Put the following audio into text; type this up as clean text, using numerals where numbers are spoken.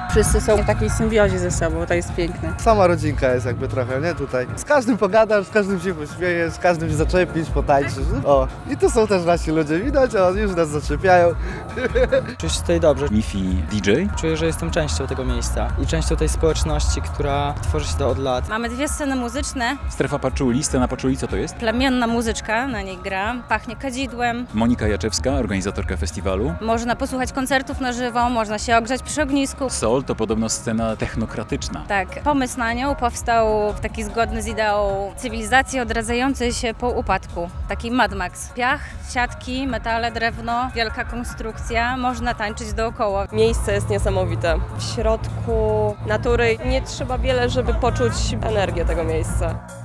Wszyscy są w takiej symbiozie ze sobą, to jest piękne. Sama rodzinka jest jakby trochę, nie? Tutaj. Z każdym pogadasz, z każdym się pośmiejesz, z każdym się zaczepić, potańczysz. O, i tu są też nasi ludzie, widać, o, już nas zaczepiają. Czuję się tutaj dobrze. Mifi DJ. Czuję, że jestem częścią tego miejsca i częścią tej społeczności, która tworzy się to od lat. Mamy dwie sceny muzyczne, Strefa Paczuli, scena Paczuli, co to jest? plemienna muzyczka na niej gra, pachnie kadzidłem. Monika Jaczewska, organizatorka festiwalu. Można posłuchać koncertów na żywo, można się ogrzać przy ognisku. Soul to podobno scena technokratyczna. Tak, pomysł na nią powstał taki zgodny z ideą cywilizacji odradzającej się po upadku. Taki Mad Max. Piach, siatki, metale, drewno, wielka konstrukcja, można tańczyć dookoła. Miejsce jest niesamowite. W środku natury nie trzeba wiele, żeby poczuć energię tego miejsca.